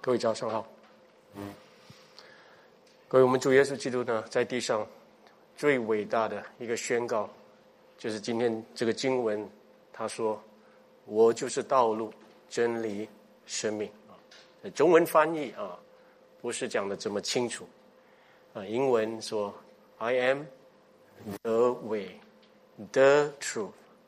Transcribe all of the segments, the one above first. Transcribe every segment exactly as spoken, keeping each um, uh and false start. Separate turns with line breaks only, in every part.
各位早上好。各位，我们主耶稣基督呢，在地上最伟大的一个宣告，就是今天这个经文，他说：“我就是道路、真理、生命。”啊，中文翻译啊，不是讲的这么清楚啊。英文说 ：“I am the way, the truth,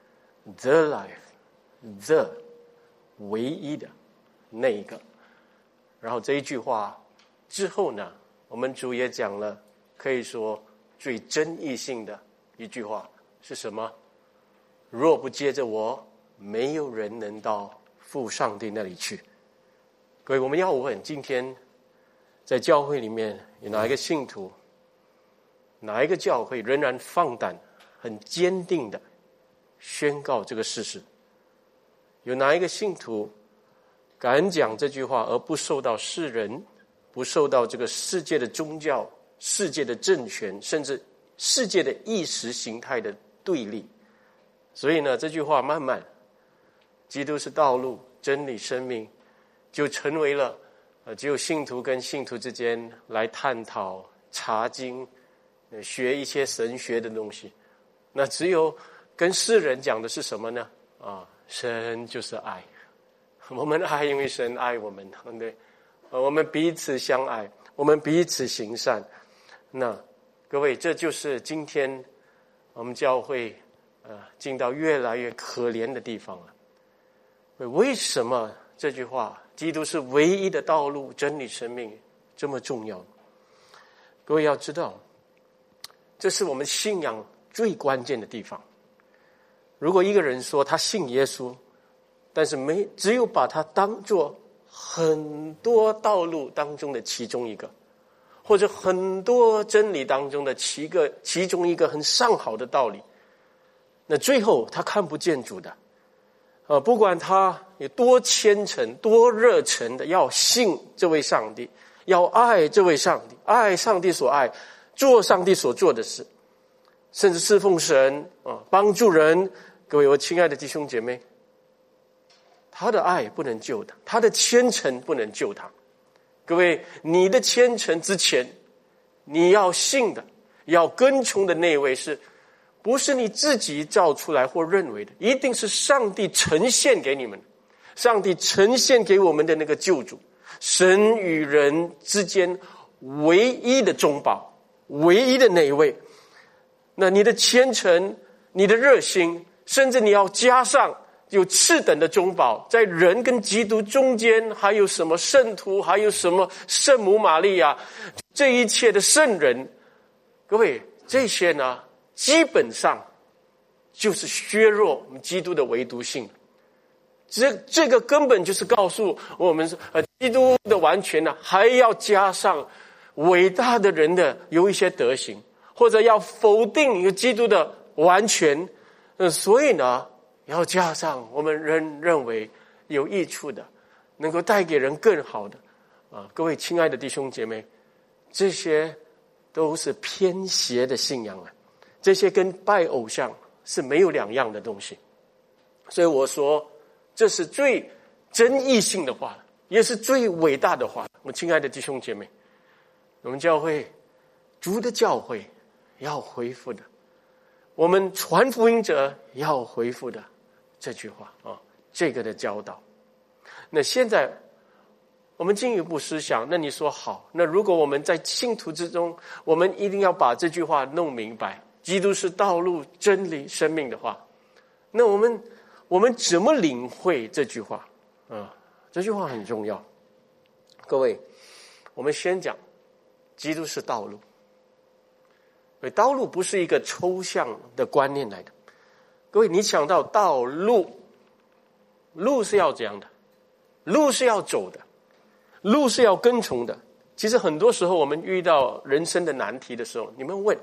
the life, the 唯一的那一个。”然后这一句话之后呢，我们主也讲了，可以说最争议性的一句话是什么？若不接着我，没有人能到父上帝那里去。各位，我们要问，今天在教会里面有哪一个信徒，哪一个教会仍然放胆很坚定的宣告这个事实？有哪一个信徒敢讲这句话，而不受到世人，不受到这个世界的宗教、世界的政权，甚至世界的意识形态的对立？所以呢，这句话慢慢，基督是道路、真理、生命，就成为了呃，只有信徒跟信徒之间来探讨、查经、呃、学一些神学的东西。那只有跟世人讲的是什么呢？啊，神就是爱。我们爱，因为神爱我们，对，我们彼此相爱，我们彼此行善。那各位，这就是今天我们教会呃进到越来越可怜的地方了。为什么这句话“基督是唯一的道路、真理、生命”这么重要？各位要知道，这是我们信仰最关键的地方。如果一个人说他信耶稣，但是没只有把它当作很多道路当中的其中一个，或者很多真理当中的其个其中一个很上好的道理，那最后他看不见主的。呃，不管他有多虔诚、多热忱的要信这位上帝，要爱这位上帝，爱上帝所爱，做上帝所做的事，甚至侍奉神啊，帮助人。各位，我亲爱的弟兄姐妹，他的爱不能救他，他的虔诚不能救他。各位，你的虔诚之前，你要信的，要跟从的那位是不是你自己造出来或认为的？一定是上帝呈现给你们，上帝呈现给我们的那个救主，神与人之间唯一的中保，唯一的那一位。那你的虔诚，你的热心，甚至你要加上有次等的中保，在人跟基督中间还有什么圣徒，还有什么圣母玛利亚，这一切的圣人，各位，这些呢基本上就是削弱我们基督的唯独性。这这个根本就是告诉我们说，呃，基督的完全呢，还要加上伟大的人的有一些德行，或者要否定有基督的完全。呃，所以呢，要加上我们人认为有益处的，能够带给人更好的啊！各位亲爱的弟兄姐妹，这些都是偏邪的信仰啊，这些跟拜偶像是没有两样的东西。所以我说，这是最争议性的话，也是最伟大的话。我亲爱的弟兄姐妹，我们教会主的教会要恢复的，我们传福音者要恢复的这句话啊，这个的教导。那现在我们进一步思想，那你说好，那如果我们在信徒之中，我们一定要把这句话弄明白，基督是道路、真理、生命的话，那我们我们怎么领会这句话啊？这句话很重要。各位，我们先讲基督是道路。道路不是一个抽象的观念来的。各位，你想到道路，路是要这样的，路是要走的，路是要跟从的。其实很多时候我们遇到人生的难题的时候，你们问，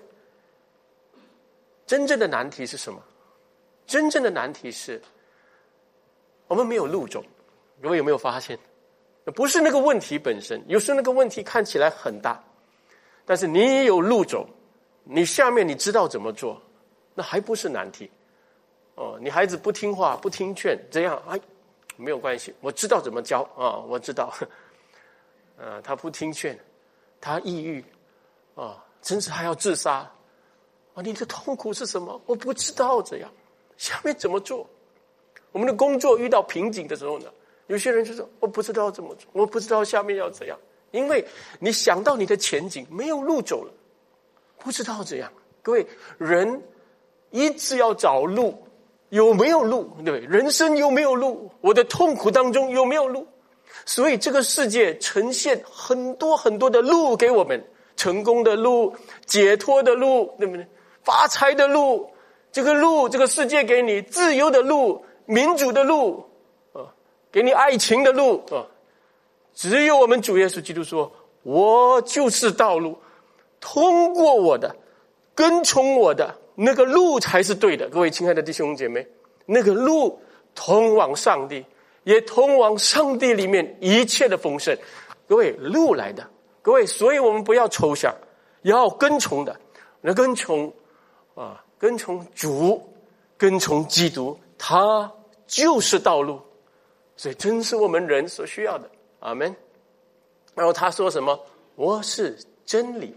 真正的难题是什么？真正的难题是我们没有路走。各位有没有发现？不是那个问题本身，有时候那个问题看起来很大，但是你也有路走，你下面你知道怎么做，那还不是难题。哦，你孩子不听话不听劝，这样哎，没有关系，我知道怎么教啊，我知道。 啊，他不听劝，他抑郁啊，甚至还要自杀啊！你的痛苦是什么？我不知道这样，下面怎么做？我们的工作遇到瓶颈的时候呢，有些人就说我不知道怎么做，我不知道下面要怎样，因为你想到你的前景没有路走了，不知道这样。各位，人一直要找路，有没有路？对，人生有没有路？我的痛苦当中有没有路？所以这个世界呈现很多很多的路给我们，成功的路，解脱的路，对不对？发财的路，这个路，这个世界给你自由的路，民主的路，啊，给你爱情的路啊。只有我们主耶稣基督说，我就是道路，通过我的，跟从我的那个路才是对的。各位亲爱的弟兄姐妹，那个路通往上帝，也通往上帝里面一切的丰盛。各位，路来的，各位，所以我们不要抽象，要跟从的，那跟从啊，跟从主，跟从基督，他就是道路。所以真是我们人所需要的。阿们。然后他说什么？我是真理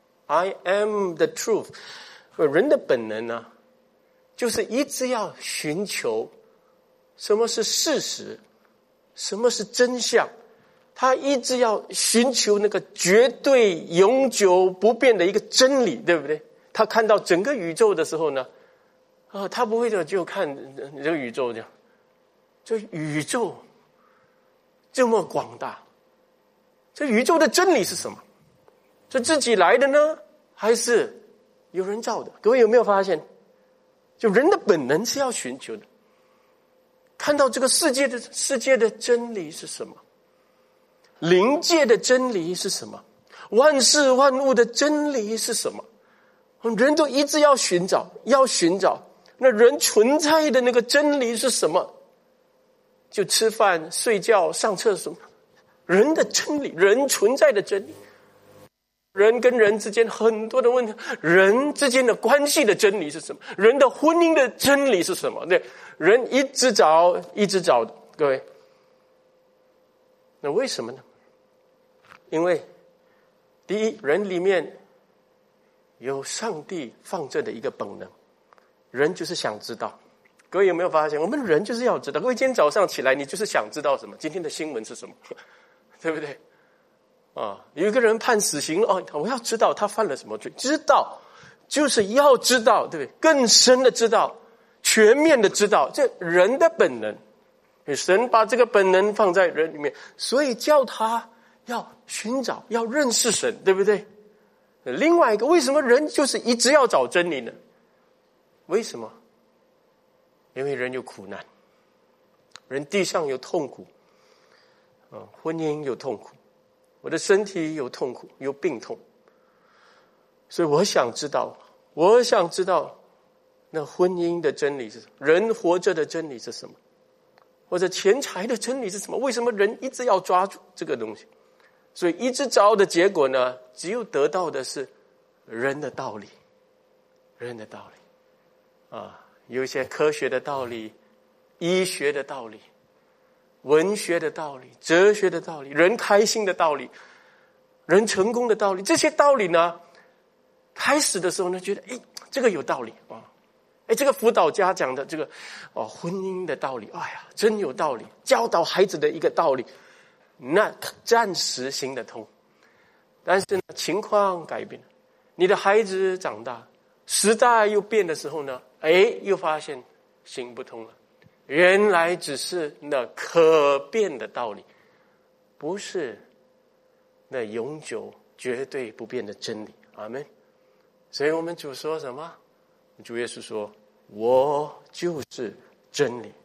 ，I am the truth。人的本能呢，就是一直要寻求什么是事实，什么是真相。他一直要寻求那个绝对永久不变的一个真理，对不对？他看到整个宇宙的时候呢，啊，他不会就就看这个宇宙这样，这宇宙这么广大，这宇宙的真理是什么？是自己来的呢，还是有人造的？各位有没有发现，就人的本能是要寻求的，看到这个世界的世界的真理是什么？灵界的真理是什么？万事万物的真理是什么？人都一直要寻找，要寻找。那人存在的那个真理是什么？就吃饭、睡觉、上厕所。人的真理，人存在的真理。人跟人之间很多的问题，人之间的关系的真理是什么？人的婚姻的真理是什么？对，人一直找，一直找。各位，那为什么呢？因为第一，人里面有上帝放这的一个本能，人就是想知道。各位有没有发现，我们人就是要知道。各位今天早上起来，你就是想知道什么？今天的新闻是什么？对不对？啊，有一个人判死刑了，哦，我要知道他犯了什么罪。知道就是要知道，对不对？更深的知道，全面的知道，这人的本能。神把这个本能放在人里面，所以叫他要寻找，要认识神，对不对？另外一个，为什么人就是一直要找真理呢？为什么？因为人有苦难，人地上有痛苦，啊，婚姻有痛苦，我的身体有痛苦，有病痛，所以我想知道，我想知道那婚姻的真理是什么？人活着的真理是什么？或者钱财的真理是什么？为什么人一直要抓住这个东西？所以一直找的结果呢，只有得到的是人的道理，人的道理啊，有一些科学的道理，医学的道理，文学的道理，哲学的道理，人开心的道理，人成功的道理。这些道理呢，开始的时候呢，觉得诶，这个有道理啊。哎，这个辅导家讲的这个哦，婚姻的道理，哎呀，真有道理。教导孩子的一个道理，那暂时行得通。但是呢，情况改变了，你的孩子长大，时代又变的时候呢，哎，又发现行不通了。原来只是那可变的道理，不是那永久绝对不变的真理。阿们。所以我们主说什么？主耶稣说，我就是真理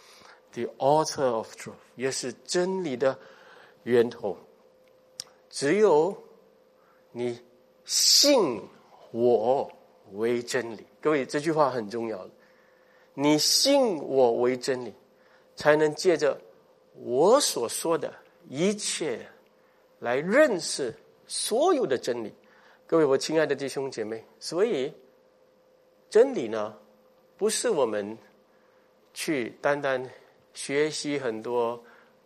The author of truth， 也是真理的源头。只有你信我为真理。各位，这句话很重要的，你信我为真理，才能借着我所说的一切来认识所有的真理。各位我亲爱的弟兄姐妹，所以真理呢，不是我们去单单学习很多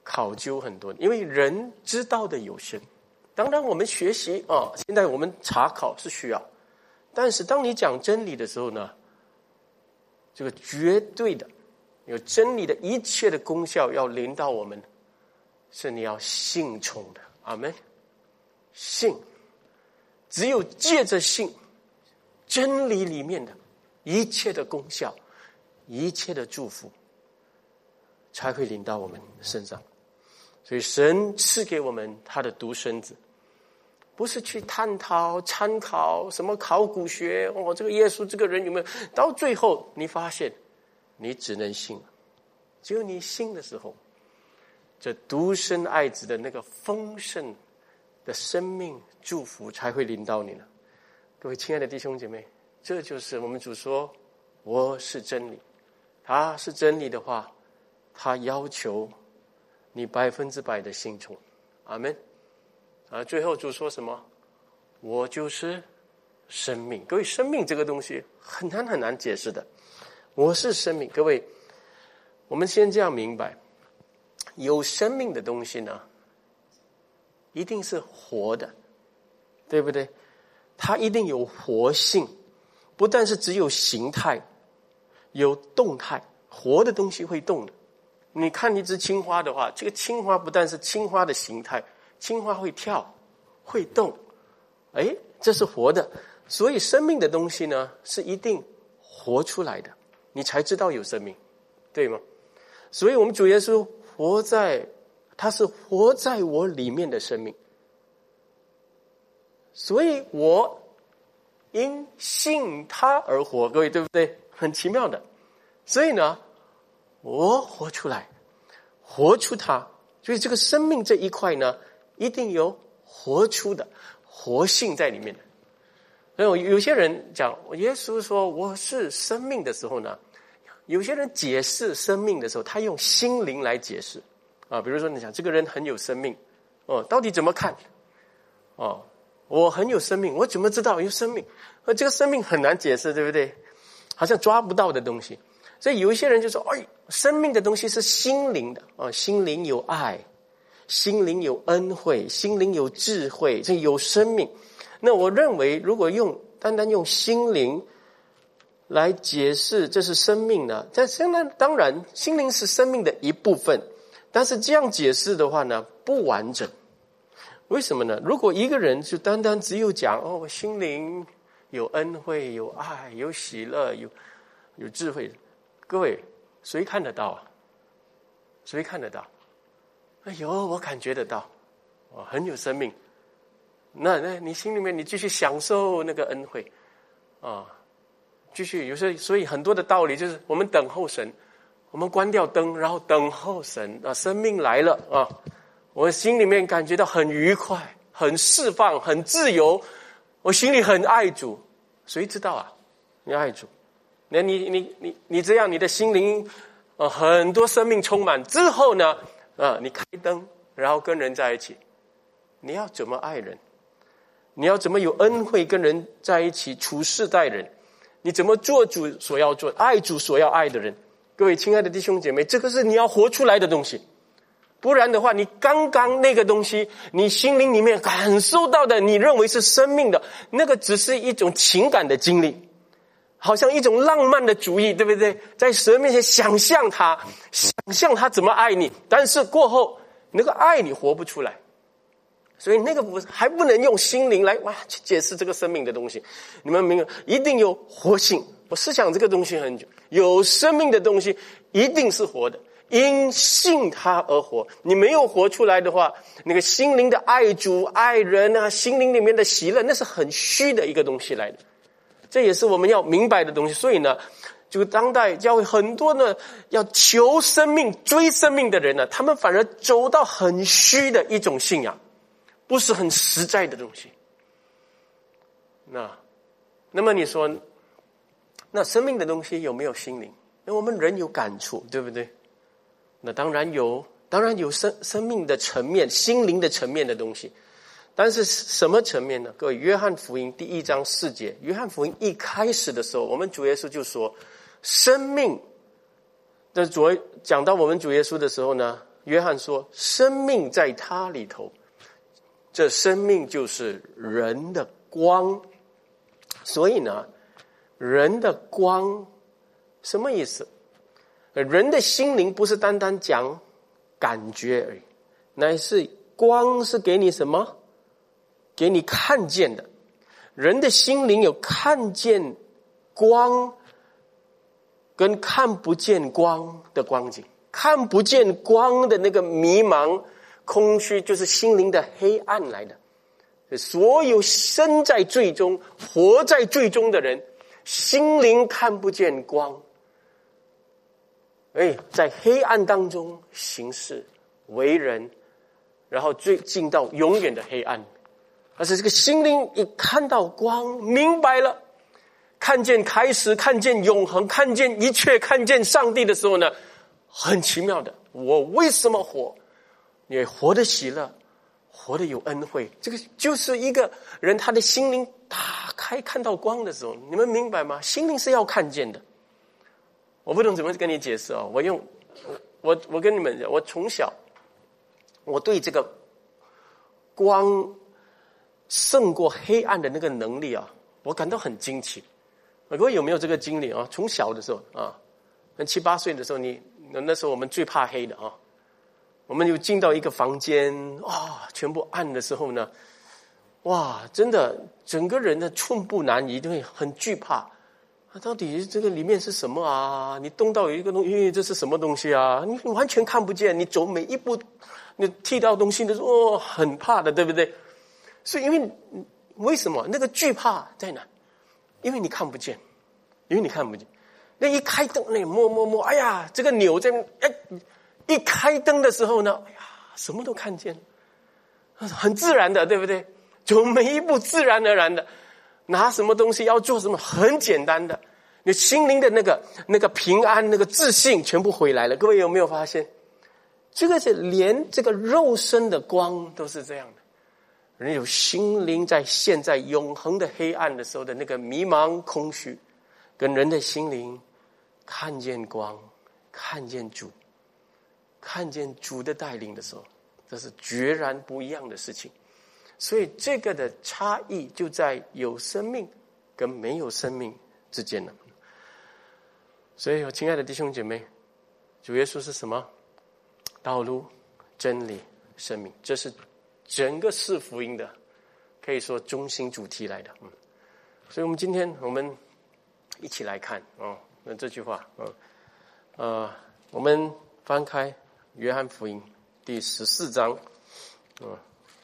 考究很多，因为人知道的有限。当然我们学习啊，现在我们查考是需要，但是当你讲真理的时候呢，这个绝对的有真理的一切的功效要临到我们，是你要信从的。阿们。信，只有借着信，真理里面的一切的功效，一切的祝福才会临到我们身上。所以神赐给我们他的独生子，不是去探讨参考什么考古学，哦，这个耶稣这个人有没有，到最后你发现你只能信，只有你信的时候，这独生爱子的那个丰盛的生命祝福才会临到你呢。各位亲爱的弟兄姐妹，这就是我们主说我是真理，他是真理的话，他要求你百分之百的信从。阿们。啊，最后主说什么？我就是生命。各位，生命这个东西很难很难解释的。我是生命。各位，我们先这样明白，有生命的东西呢，一定是活的，对不对？它一定有活性，不但是只有形态，有动态。活的东西会动的。你看一只青蛙的话，这个青蛙不但是青蛙的形态，青蛙会跳，会动，哎，这是活的。所以生命的东西呢，是一定活出来的，你才知道有生命，对吗？所以我们主耶稣活在，他是活在我里面的生命，所以我因信他而活。各位，对不对？很奇妙的。所以呢，我活出来，活出他。所以这个生命这一块呢，一定有活出的活性在里面的。所以有些人讲耶稣说我是生命的时候呢，有些人解释生命的时候，他用心灵来解释啊。比如说你讲这个人很有生命，哦，到底怎么看？哦，我很有生命，我怎么知道有生命？呃，这个生命很难解释，对不对？好像抓不到的东西。所以有一些人就说，哎，生命的东西是心灵的啊，心灵有爱，心灵有恩惠，心灵有智慧，这有生命。那我认为，如果用单单用心灵来解释这是生命呢，但是呢，当然心灵是生命的一部分，但是这样解释的话呢，不完整。为什么呢？如果一个人就单单只有讲哦，心灵有恩惠，有爱，有喜乐，有有智慧，各位谁看得到啊？谁看得到？哎呦，我感觉得到，哦，很有生命。那那你心里面你继续享受那个恩惠啊，继续有时候，所以很多的道理就是我们等候神，我们关掉灯，然后等候神啊，生命来了啊，我心里面感觉到很愉快，很释放，很自由，我心里很爱主。谁知道啊？你爱主，那你你你你这样，你的心灵啊很多生命充满之后呢，啊，你开灯，然后跟人在一起，你要怎么爱人？你要怎么有恩惠跟人在一起处事待人？你怎么做主所要做，爱主所要爱的人？各位亲爱的弟兄姐妹，这个是你要活出来的东西。不然的话，你刚刚那个东西，你心灵里面感受到的，你认为是生命的，那个只是一种情感的经历，好像一种浪漫的主义，对不对？在神面前想象他，想象他怎么爱你，但是过后那个爱你活不出来。所以那个不还不能用心灵来哇去解释这个生命的东西。你们明白，一定有活性。我思想这个东西很久，有生命的东西一定是活的，因信他而活。你没有活出来的话，那个心灵的爱主爱人啊，心灵里面的喜乐，那是很虚的一个东西来的。这也是我们要明白的东西。所以呢，就当代教会很多呢要求生命追生命的人呢，他们反而走到很虚的一种信仰，不是很实在的东西。那那么你说，那生命的东西有没有心灵？因为我们人有感触，对不对？那当然有，当然有生生命的层面，心灵的层面的东西。但是什么层面呢？各位，约翰福音第一章四节，约翰福音一开始的时候，我们主耶稣就说，生命的主讲到我们主耶稣的时候呢， 约翰说生命在他里头，这生命就是人的光。所以呢，人的光什么意思？人的心灵不是单单讲感觉而已，乃是光是给你什么？给你看见的。人的心灵有看见光跟看不见光的光景。看不见光的那个迷茫空虚，就是心灵的黑暗来的。所有身在罪中活在罪中的人，心灵看不见光，哎，在黑暗当中行事为人，然后最进到永远的黑暗。但是这个心灵一看到光，明白了，看见开始，看见永恒，看见一切，看见上帝的时候呢，很奇妙的，我为什么活？你活得喜乐，活得有恩惠。这个就是一个人他的心灵打开看到光的时候，你们明白吗？心灵是要看见的。我不懂怎么跟你解释啊、哦！我用我我跟你们讲，我从小我对这个光胜过黑暗的那个能力啊，我感到很惊奇。各位有没有这个经历啊？从小的时候啊，七八岁的时候，你那时候我们最怕黑的啊。我们就进到一个房间啊，全部暗的时候呢，哇，真的整个人的寸步难移，就会很惧怕。啊，到底这个里面是什么啊？你动到有一个东西，这是什么东西啊？你完全看不见，你走每一步，你踢到东西的时候，哦，很怕的，对不对？所以因为为什么那个惧怕在哪？因为你看不见，因为你看不见。那一开灯，那摸摸摸，哎呀，这个钮在哎。一开灯的时候呢，哎呀，什么都看见，很自然的，对不对？走每一步自然而然的，拿什么东西要做什么，很简单的，你心灵的那个那个平安、那个自信全部回来了。各位有没有发现？这个是连这个肉身的光都是这样的。人有心灵在陷在永恒的黑暗的时候的那个迷茫、空虚，跟人的心灵看见光、看见主。看见主的带领的时候，这是决然不一样的事情。所以这个的差异就在有生命跟没有生命之间了。所以亲爱的弟兄姐妹，主耶稣是什么？道路、真理、生命，这是整个四福音的可以说中心主题来的。嗯，所以我们今天我们一起来看哦，那这句话，嗯，呃，我们翻开约翰福音第十四章，嗯，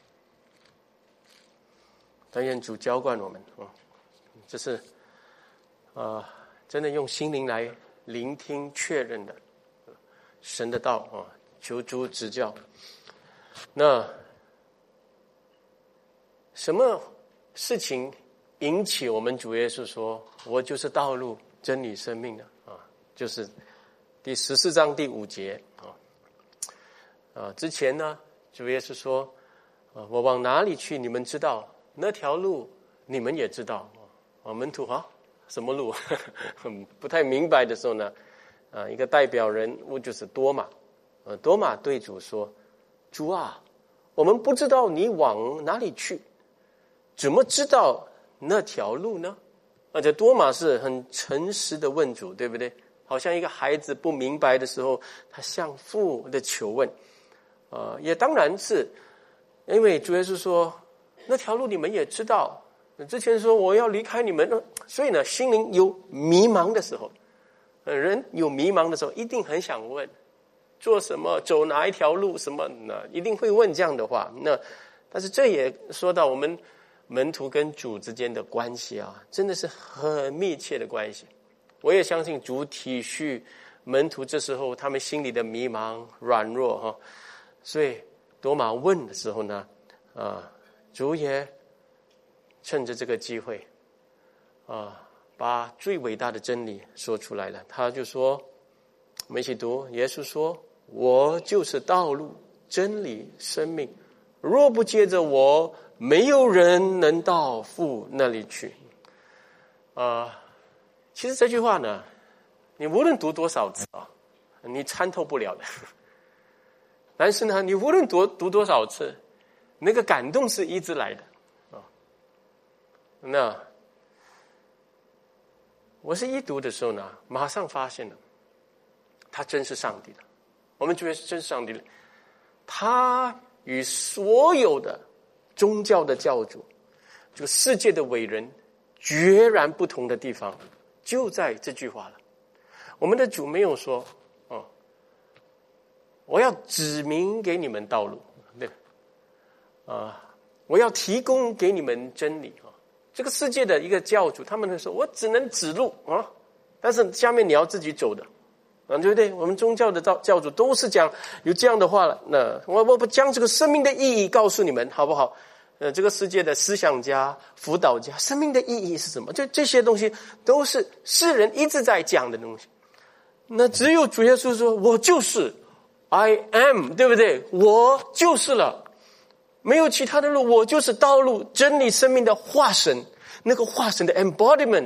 但愿主浇灌我们，嗯，这是呃真的用心灵来聆听确认的神的道啊，求主指教。那什么事情引起我们主耶稣说我就是道路真理生命的啊？就是第十四章第五节啊。啊，之前呢，主耶稣说，啊，我往哪里去，你们知道；那条路，你们也知道。啊，门徒啊，什么路？不太明白的时候呢，啊，一个代表人物就是多马。呃，多马对主说：“主啊，我们不知道你往哪里去，怎么知道那条路呢？”而且多马是很诚实的问主，对不对？好像一个孩子不明白的时候，他向父的求问。呃，也当然是因为主耶稣说那条路你们也知道，之前说我要离开你们，所以呢心灵有迷茫的时候，呃，人有迷茫的时候一定很想问做什么，走哪一条路，什么呢？一定会问这样的话。那但是这也说到我们门徒跟主之间的关系啊，真的是很密切的关系。我也相信主体恤门徒这时候他们心里的迷茫软弱哈。所以多马问的时候呢，啊，主也趁着这个机会，啊，把最伟大的真理说出来了。他就说，我们一起读，耶稣说：“我就是道路、真理、生命，若不借着我，没有人能到父那里去。”啊，其实这句话呢，你无论读多少次啊，你参透不了的。 但是呢，你无论读读多少次，那个感动是一直来的啊。那我是一读的时候呢，马上发现了，他真是上帝的。我们觉得是真是上帝的，他与所有的宗教的教主，这个世界的伟人，决然不同的地方，就在这句话了。我们的主没有说，哦，我要指明给你们道路，对，啊，我要提供给你们真理啊。这个世界的一个教主，他们会说，我只能指路啊，但是下面你要自己走的，啊，对不对？我们宗教的教教主都是讲有这样的话了。那我我不将这个生命的意义告诉你们，好不好？呃，这个世界的思想家、辅导家，生命的意义是什么？这这些东西都是世人一直在讲的东西。那只有主耶稣说，我就是 I am， 对不对？我就是了，没有其他的路，我就是道路、真理、生命的化身，那个化身的 embodiment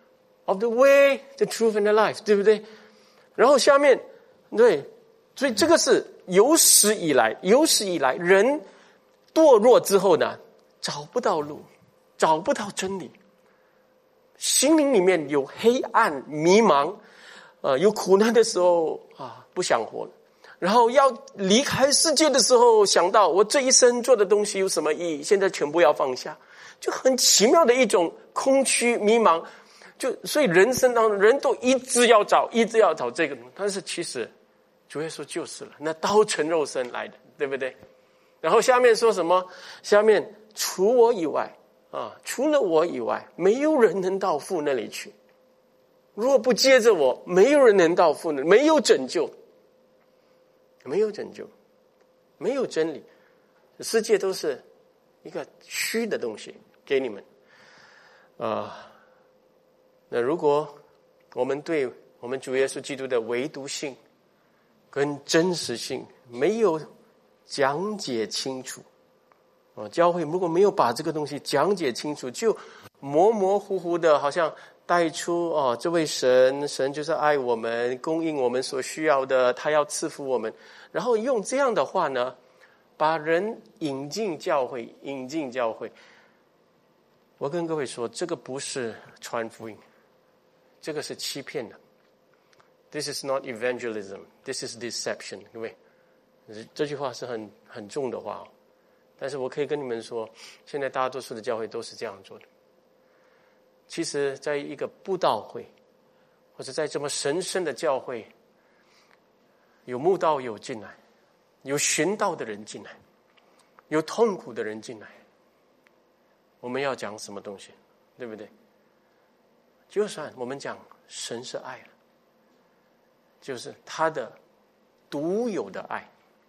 of the way, the truth and the life， 对不对？然后下面，对，所以这个是有史以来，有史以来人堕落之后呢，找不到路，找不到真理，心灵里面有黑暗、迷茫。呃，有苦难的时候啊，不想活了；然后要离开世界的时候，想到我这一生做的东西有什么意义？现在全部要放下，就很奇妙的一种空虚、迷茫。就所以人生当中，人都一直要找，一直要找这个东西。但是其实主耶稣就是了，那道成肉身来的，对不对？然后下面说什么？下面除我以外啊，除了我以外，没有人能到父那里去。若不接着我，没有人能到父那里，没有拯救，没有拯救，没有真理，世界都是一个虚的东西给你们啊、呃。那如果我们对我们主耶稣基督的唯独性跟真实性没有讲解清楚啊，教会如果没有把这个东西讲解清楚，就模模糊糊的，好像带出哦，这位神，神就是爱我们，供应我们所需要的，他要赐福我们。然后用这样的话呢，把人引进教会，引进教会。我跟各位说，这个不是传福音，这个是欺骗的。This is not evangelism, this is deception， 各位，这句话是很很重的话哦。但是我可以跟你们说，现在大多数的教会都是这样做的。其实在一个布道会，或者在这么神圣的教会，有慕道友进来，有寻道的人进来，有痛苦的人进来，我们要讲什么东西，对不对？就算我们讲神是爱了，就是他的独有的爱，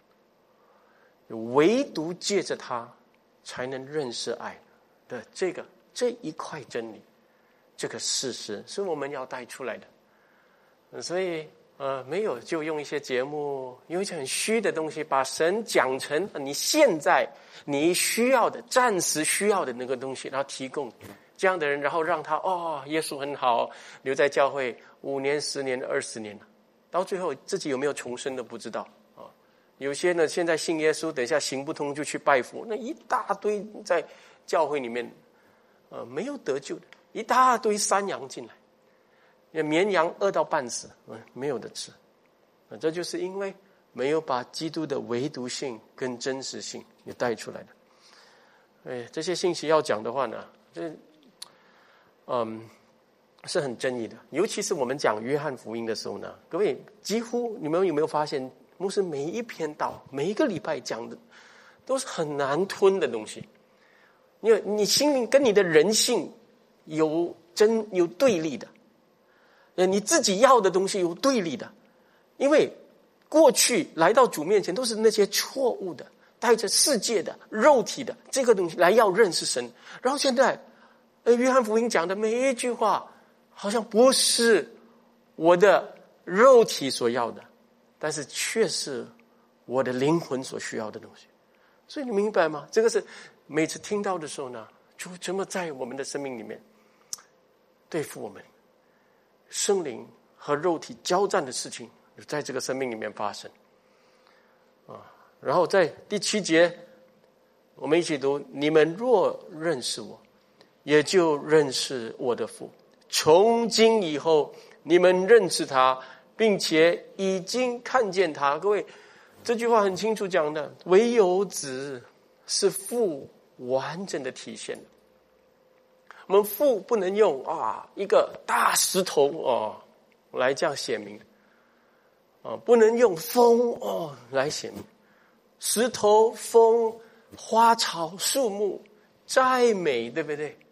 唯独借着他才能认识爱的这个这一块真理，这个事实是我们要带出来的。所以呃，没有就用一些节目，用一些很虚的东西，把神讲成你现在你需要的、暂时需要的那个东西，然后提供这样的人，然后让他哦，耶稣很好，留在教会五年、十年、二十年了，到最后自己有没有重生都不知道啊。有些呢，现在信耶稣，等一下行不通就去拜佛，那一大堆在教会里面，呃，没有得救的，一大堆山羊进来。绵羊饿到半死，嗯，没有的吃，啊，这就是因为没有把基督的唯独性跟真实性也带出来的。哎，这些信息要讲的话呢，这，嗯，是很争议的。尤其是我们讲约翰福音的时候呢，各位几乎你们有没有发现，牧师每一篇道，每一个礼拜讲的都是很难吞的东西，因为你心灵跟你的人性有真有对立的。你自己要的东西有对立的，因为过去来到主面前都是那些错误的，带着世界的肉体的这个东西来要认识神，然后现在呃，约翰福音讲的每一句话好像不是我的肉体所要的，但是却是我的灵魂所需要的东西。所以你明白吗？这个是每次听到的时候呢，就怎么在我们的生命里面对付我们圣灵和肉体交战的事情，在这个生命里面发生啊。 然后在第七节，我们一起读：你们若认识我，也就认识我的父。从今以后，你们认识他，并且已经看见他。各位，这句话很清楚讲的，唯有子是父完整的体现。我们父不能用啊一个大石头哦来这样显明啊，不能用风哦来显明。石头、风、花草、树木再美，对不对？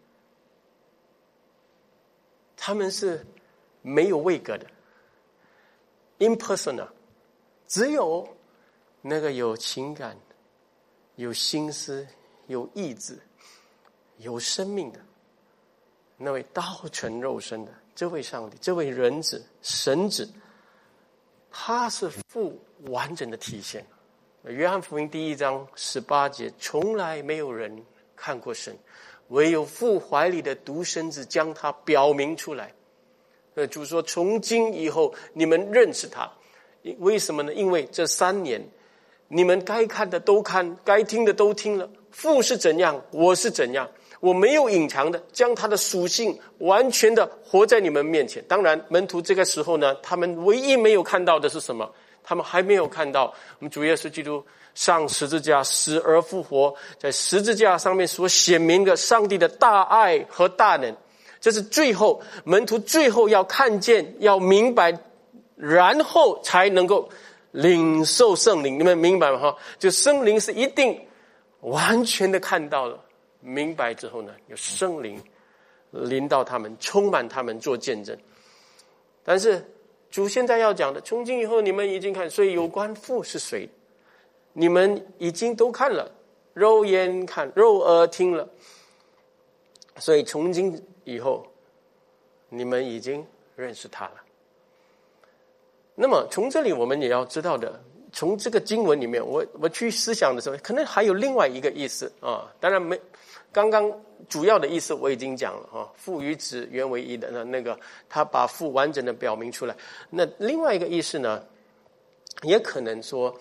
他们是没有位格的 impersonal， 只有那个有情感、有心思、有意志、有生命的那位道成肉身的这位上帝，这位人子、神子，他是父完整的体现。约翰福音第一章十八节，从来没有人看过神，唯有父怀里的独生子将他表明出来。呃，主说从今以后你们认识他，为什么呢？因为这三年你们该看的都看，该听的都听了。父是怎样，我是怎样，我没有隐藏的，将他的属性完全的活在你们面前。当然门徒这个时候呢，他们唯一没有看到的是什么？他们还没有看到我们主耶稣基督上十字架死而复活，在十字架上面所显明的上帝的大爱和大能。这是最后门徒最后要看见，要明白，然后才能够领受圣灵。你们明白吗？就圣灵是一定完全的看到了，明白之后呢，有圣灵临到他们，充满他们做见证。但是主现在要讲的，从今以后你们已经看，所以有关父是谁，你们已经都看了，肉眼看，肉耳听了。所以从今以后你们已经认识他了。那么从这里我们也要知道的，从这个经文里面，我我去思想的时候，可能还有另外一个意思啊。当然没，刚刚主要的意思我已经讲了啊，父与子原为一的那那个，他把父完整的表明出来。那另外一个意思呢，也可能说，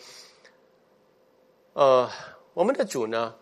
呃，我们的主呢，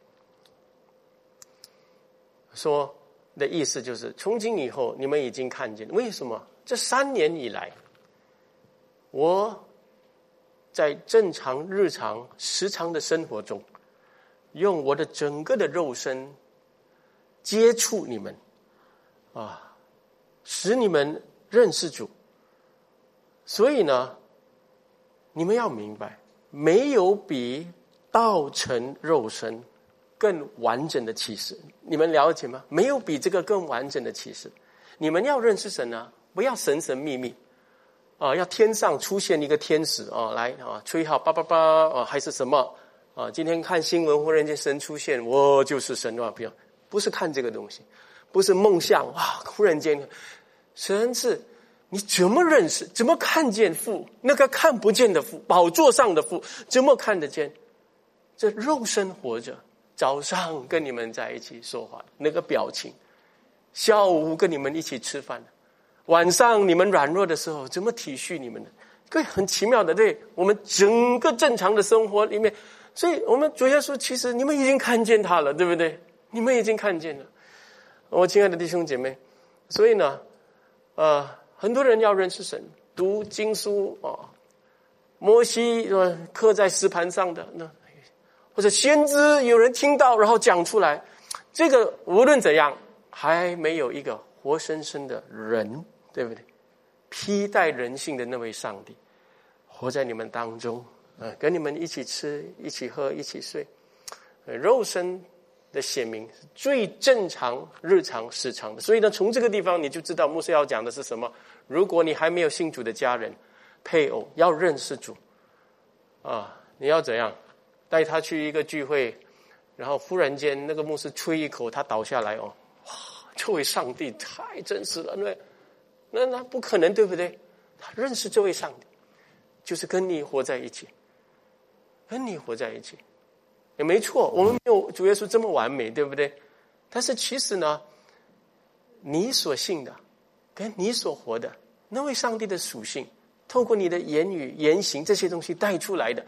说的意思就是，从今以后你们已经看见，为什么？这三年以来，我在正常日常时常的生活中，用我的整个的肉身接触你们啊，使你们认识主。所以呢，你们要明白，没有比道成肉身更完整的启示。你们了解吗？没有比这个更完整的启示。你们要认识神啊，不要神神秘秘啊，要天上出现一个天使啊，来啊吹号叭叭叭啊，还是什么啊？今天看新闻忽然间神出现，我就是神啊！不要，不是看这个东西，不是梦想啊！忽然间，神是你怎么认识？怎么看见父？那个看不见的父，宝座上的父，怎么看得见？这肉身活着。早上跟你们在一起说话，那个表情；下午跟你们一起吃饭，晚上你们软弱的时候，怎么体恤你们呢？各位很奇妙的，对我们整个正常的生活里面，所以我们主耶稣其实你们已经看见他了，对不对？你们已经看见了，我亲爱的弟兄姐妹。所以呢，呃，很多人要认识神，读经书啊，摩西呃刻在石盘上的那。或者先知有人听到然后讲出来，这个无论怎样还没有一个活生生的人，对不对？披戴人性的那位上帝活在你们当中，呃、跟你们一起吃一起喝一起睡，呃、肉身的显明是最正常日常时常的。所以呢，从这个地方你就知道牧师要讲的是什么。如果你还没有信主的家人配偶要认识主啊，你要怎样带他去一个聚会，然后忽然间那个牧师吹一口，他倒下来哦，哇！这位上帝太真实了，那那那不可能，对不对？他认识这位上帝，就是跟你活在一起，跟你活在一起，也没错。我们没有主耶稣这么完美，对不对？但是其实呢，你所信的，跟你所活的那位上帝的属性，透过你的言语言行这些东西带出来的。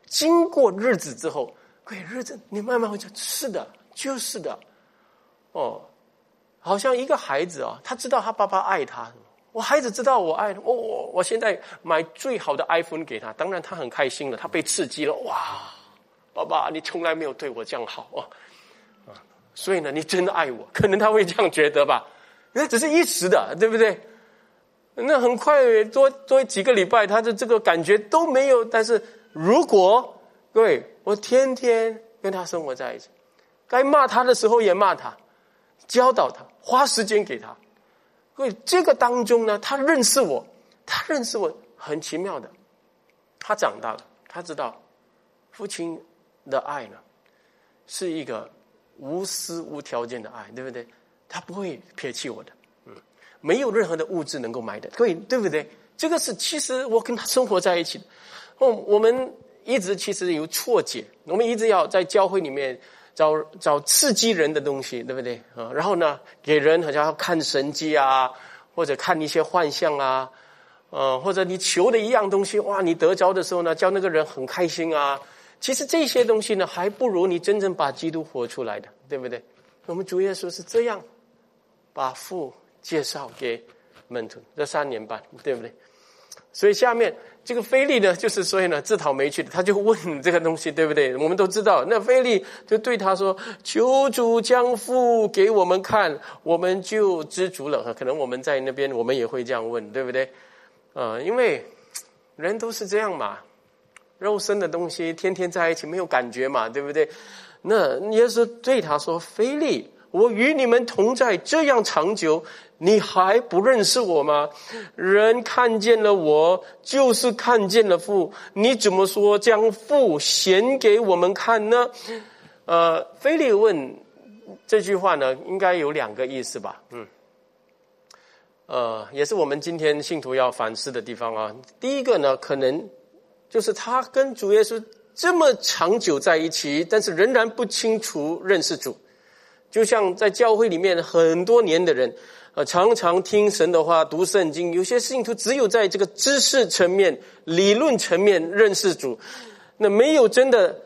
经过日子之后，各位日子你慢慢会觉得是的，就是的，哦，好像一个孩子啊，他知道他爸爸爱他，我孩子知道我爱他，我我我现在买最好的 iPhone 给他，当然他很开心了，他被刺激了，哇，爸爸你从来没有对我这样好啊，啊，所以呢，你真的爱我，可能他会这样觉得吧，那只是一时的，对不对？那很快多多几个礼拜，他的这个感觉都没有。但是如果各位，我天天跟他生活在一起，该骂他的时候也骂他，教导他，花时间给他。各位，这个当中呢，他认识我，他认识我很奇妙的。他长大了，他知道父亲的爱呢，是一个无私无条件的爱，对不对？他不会撇弃我的。没有任何的物质能够买的，各位对不对？这个是其实我跟他生活在一起的。哦，我们一直其实有错解，我们一直要在教会里面找找刺激人的东西，对不对啊？然后呢，给人好像要看神迹啊，或者看一些幻象啊，呃，或者你求的一样东西，哇，你得着的时候呢，叫那个人很开心啊。其实这些东西呢，还不如你真正把基督活出来的，对不对？我们主耶稣是这样把父介绍给门徒这三年半，对不对？所以下面这个腓利呢，就是所以呢自讨没趣的，他就问这个东西，对不对？我们都知道，那腓利就对他说：“求主将父给我们看，我们就知足了。”可能我们在那边我们也会这样问，对不对？啊、呃，因为人都是这样嘛，肉身的东西天天在一起没有感觉嘛，对不对？那耶稣对他说：“腓利，我与你们同在这样长久，你还不认识我吗？人看见了我，就是看见了父。你怎么说将父显给我们看呢？”呃，腓利问这句话呢，应该有两个意思吧。嗯，呃，也是我们今天信徒要反思的地方啊。第一个呢，可能就是他跟主耶稣这么长久在一起，但是仍然不清楚认识主。就像在教会里面很多年的人，呃，常常听神的话，读圣经，有些信徒只有在这个知识层面、理论层面认识主，那没有真的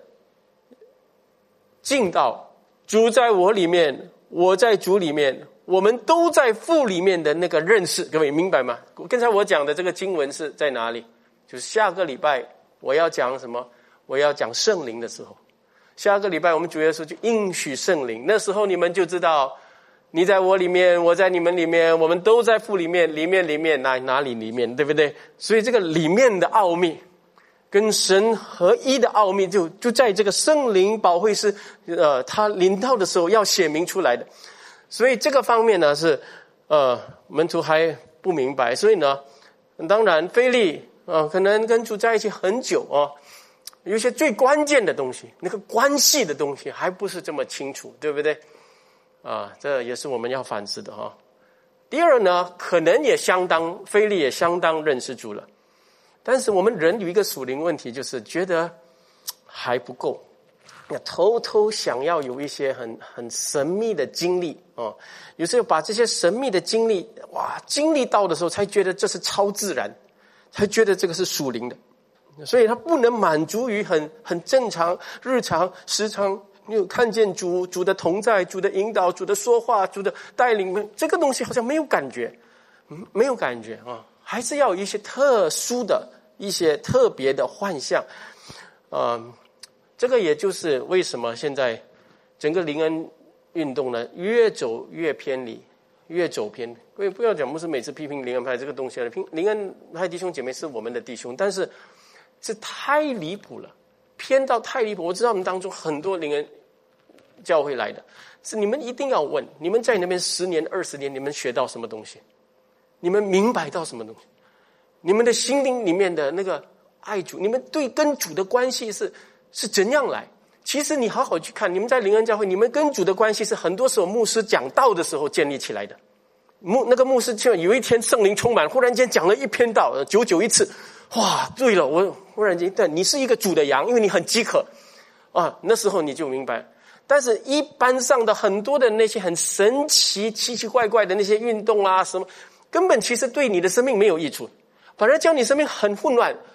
进到主在我里面，我在主里面，我们都在父里面的那个认识，各位明白吗？刚才我讲的这个经文是在哪里？就是下个礼拜我要讲什么？我要讲圣灵的时候。下个礼拜我们主耶稣就应许圣灵，那时候你们就知道，你在我里面，我在你们里面，我们都在父里面，里面里面哪哪里里面，对不对？所以这个里面的奥秘跟神合一的奥秘就就在这个圣灵保惠师呃他临到的时候要显明出来的。所以这个方面呢是呃门徒还不明白，所以呢当然腓利呃可能跟主在一起很久啊，有些最关键的东西，那个关系的东西还不是这么清楚，对不对？啊，这也是我们要反思的哈。第二呢，可能也相当腓利也相当认识主了，但是我们人有一个属灵问题，就是觉得还不够，偷偷想要有一些很很神秘的经历哦。有时候把这些神秘的经历，哇，经历到的时候，才觉得这是超自然，才觉得这个是属灵的。所以他不能满足于很很正常日常时常你有看见主主的同在，主的引导，主的说话，主的带领，这个东西好像没有感觉，没有感觉啊，还是要有一些特殊的一些特别的幻象。呃这个也就是为什么现在整个灵恩运动呢越走越偏离，越走偏。各位不要讲，不是每次批评灵恩派这个东西了，灵恩派弟兄姐妹是我们的弟兄，但是是太离谱了，偏到太离谱。我知道我们当中很多灵恩教会来的，是你们一定要问，你们在那边十年二十年，你们学到什么东西？你们明白到什么东西？你们的心灵里面的那个爱主，你们对跟主的关系是是怎样来？其实你好好去看，你们在灵恩教会，你们跟主的关系是很多时候牧师讲道的时候建立起来的。牧那个牧师就有一天圣灵充满，忽然间讲了一篇道，久久一次。哇，对了，我忽然间，对，你是一个主的羊，因为你很饥渴啊，那时候你就明白。但是一般上的很多的那些很神奇奇奇怪怪的那些运动啊什么，根本其实对你的生命没有益处，反而将你生命很混乱，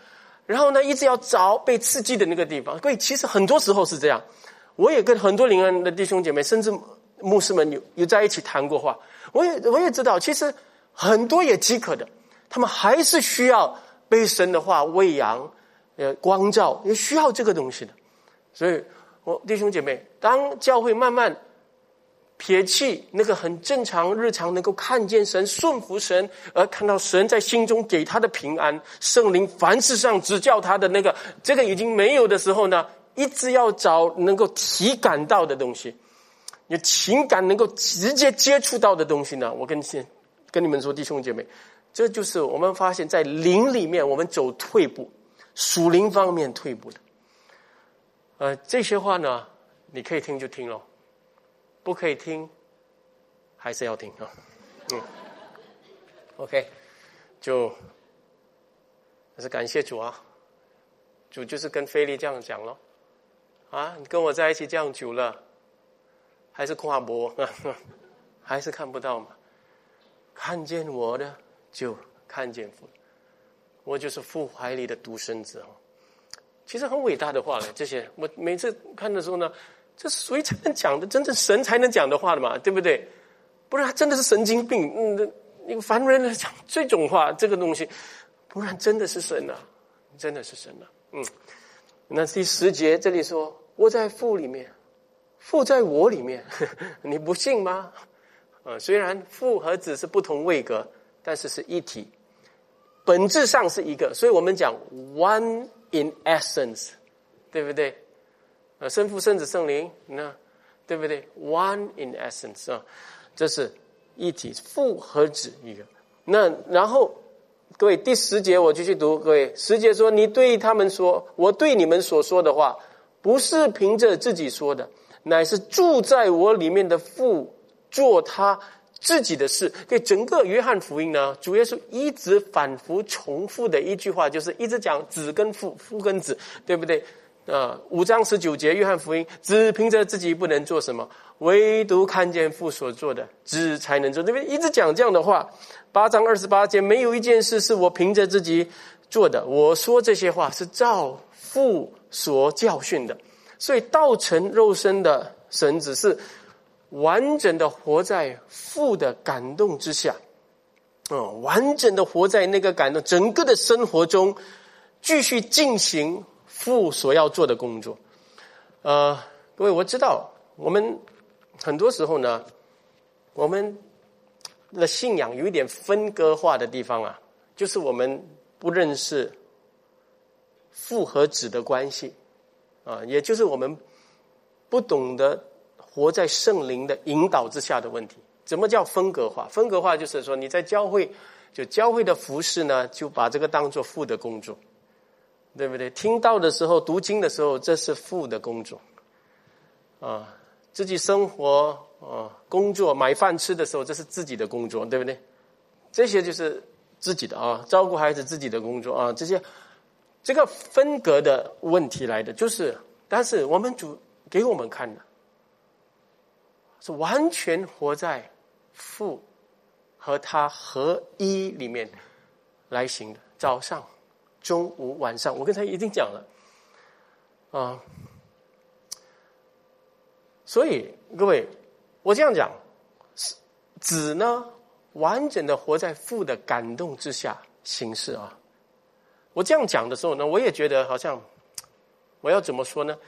然后呢，一直要找被刺激的那个地方。各位，其实很多时候是这样。我也跟很多灵恩的弟兄姐妹，甚至牧师们有有在一起谈过话。我也我也知道，其实很多也饥渴的，他们还是需要被神的话喂养、呃光照，也需要这个东西的。所以，我弟兄姐妹，当教会慢慢撇弃那个很正常日常能够看见神、顺服神，而看到神在心中给他的平安，圣灵凡事上指教他的那个，这个已经没有的时候呢，一直要找能够体感到的东西，有情感能够直接接触到的东西呢。我跟跟你们说，弟兄姐妹，这就是我们发现在灵里面我们走退步，属灵方面退步的。呃，这些话呢，你可以听就听咯，不可以听，还是要听啊。嗯 ，OK， 就还是感谢主啊，主就是跟菲利这样讲咯。啊，你跟我在一起这样久了，还是跨博，还是看不到嘛？看见我的就看见父，我就是父怀里的独生子哦。其实很伟大的话了，这些我每次看的时候呢，这是谁才能讲的？真正神才能讲的话的嘛，对不对？不然他真的是神经病，嗯，一个凡人来讲这种话，这个东西，不然真的是神啊，真的是神啊，嗯。那第十节这里说，我在父里面，父在我里面，呵呵，你不信吗？呃，虽然父和子是不同位格，但是是一体，本质上是一个，所以我们讲 one in essence， 对不对？呃，圣父、圣子、圣灵，那对不对 ？one in essence 啊，这是一体，父和子一个。那然后各位第十节我继续读，各位十节说，你对他们说，我对你们所说的话，不是凭着自己说的，乃是住在我里面的父做他自己的事。所以整个约翰福音呢，主耶稣一直反复重复的一句话，就是一直讲子跟父，父跟子，对不对？呃，五章十九节，约翰福音，子凭着自己不能做什么，唯独看见父所做的，子才能做，对不对？一直讲这样的话。八章二十八节，没有一件事是我凭着自己做的，我说这些话是照父所教训的。所以道成肉身的神子是完整的活在父的感动之下，嗯，完整的活在那个感动，整个的生活中继续进行父所要做的工作。呃，各位，我知道我们很多时候呢，我们的信仰有一点分割化的地方啊，就是我们不认识父和子的关系啊，也就是我们不懂得活在圣灵的引导之下的问题。怎么叫分隔化？分隔化就是说你在教会，就教会的服事呢，就把这个当作父的工作，对不对？听到的时候，读经的时候，这是父的工作啊。自己生活啊，工作买饭吃的时候，这是自己的工作，对不对？这些就是自己的啊，照顾孩子自己的工作啊，这些这个分隔的问题来的，就是但是我们主给我们看的是完全活在父和他合一里面来行的，早上、中午、晚上，我刚才已经讲了啊。所以各位，我这样讲，子呢完整的活在父的感动之下行事啊。我这样讲的时候呢，我也觉得好像我要怎么说呢？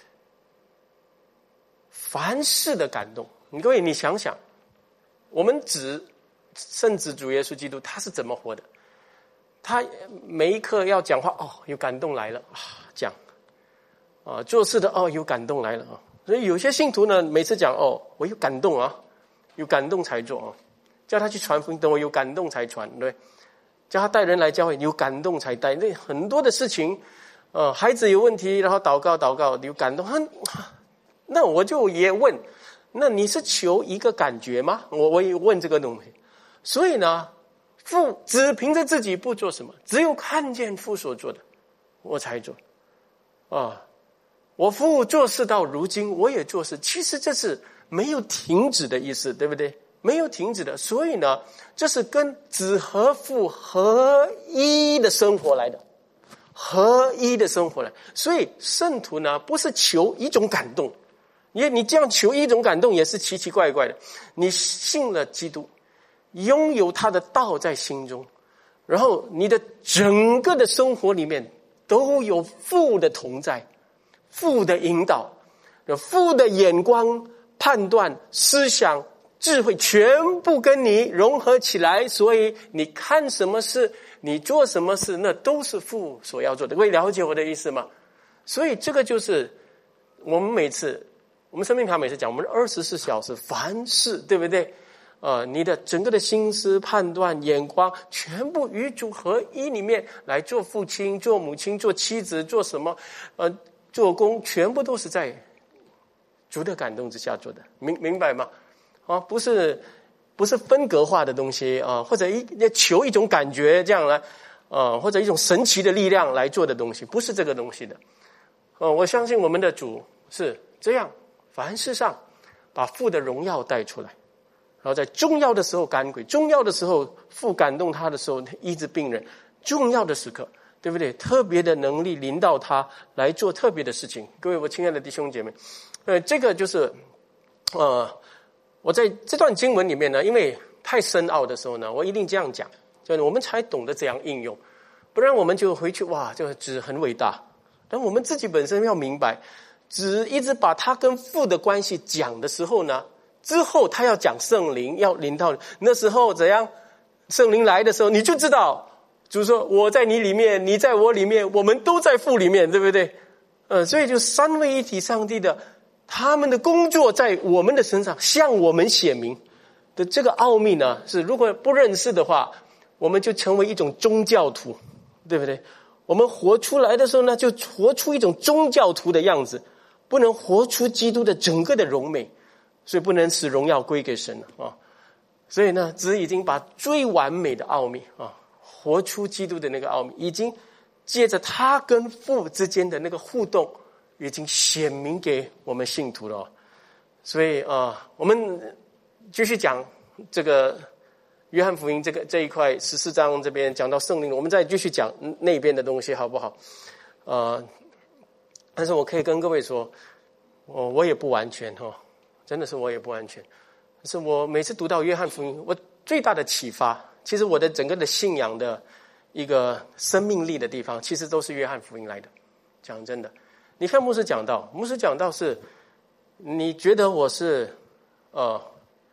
凡事的感动，各位你想想，我们子圣子主耶稣基督他是怎么活的？他每一刻要讲话，哦，有感动来了啊，讲啊，做事的哦，有感动来了啊。所以有些信徒呢，每次讲哦，我有感动啊，有感动才做啊。叫他去传福音，等我有感动才传，对。叫他带人来教会，有感动才带。那很多的事情，呃，孩子有问题，然后祷告祷告，有感动。那我就也问，那你是求一个感觉吗？我我也问这个东西。所以呢，父只凭着自己不做什么，只有看见父所做的，我才做啊。我父做事到如今，我也做事。其实这是没有停止的意思，对不对？没有停止的。所以呢，这是跟子和父合一的生活来的， 合一的生活了。所以圣徒呢，不是求一种感动，因为你这样求一种感动也是奇奇怪怪的。你信了基督，拥有他的道在心中，然后你的整个的生活里面都有父的同在，父的引导，父的眼光、判断、思想、智慧全部跟你融合起来，所以你看什么事，你做什么事，那都是父所要做的。各位了解我的意思吗？所以这个就是我们每次我们生命堂每次讲，我们二十四小时凡事，对不对？呃，你的整个的心思、判断、眼光，全部与主合一里面来做父亲、做母亲、做妻子、做什么，呃，做工，全部都是在主的感动之下做的，明明白吗？啊，不是不是分隔化的东西啊，或者一求一种感觉这样来，啊，或者一种神奇的力量来做的东西，不是这个东西的。呃、啊，我相信我们的主是这样，凡事上把父的荣耀带出来，然后在重要的时候赶鬼，重要的时候父感动他的时候医治病人，重要的时刻，对不对？特别的能力临到他来做特别的事情。各位我亲爱的弟兄姐妹，呃，这个就是呃。我在这段经文里面呢，因为太深奥的时候呢，我一定这样讲，就是我们才懂得这样应用，不然我们就回去哇，这个纸很伟大，但我们自己本身要明白，只一直把它跟父的关系讲的时候呢，之后他要讲圣灵要临到那时候怎样，圣灵来的时候你就知道，主说我在你里面，你在我里面，我们都在父里面，对不对？呃，所以就三位一体上帝的他们的工作在我们的身上向我们显明的这个奥秘呢，是如果不认识的话，我们就成为一种宗教徒，对不对？我们活出来的时候呢，就活出一种宗教徒的样子，不能活出基督的整个的荣美，所以不能使荣耀归给神啊。所以呢，只已经把最完美的奥秘啊，活出基督的那个奥秘，已经借着他跟父之间的那个互动，已经显明给我们信徒了。所以啊、呃，我们继续讲这个约翰福音这个这一块十四章这边讲到圣灵，我们再继续讲那边的东西好不好？呃，但是我可以跟各位说，我我也不完全哈、哦，真的是我也不完全。但是我每次读到约翰福音，我最大的启发，其实我的整个的信仰的一个生命力的地方，其实都是约翰福音来的。讲真的。你看牧师讲道，牧师讲道是，你觉得我是，呃，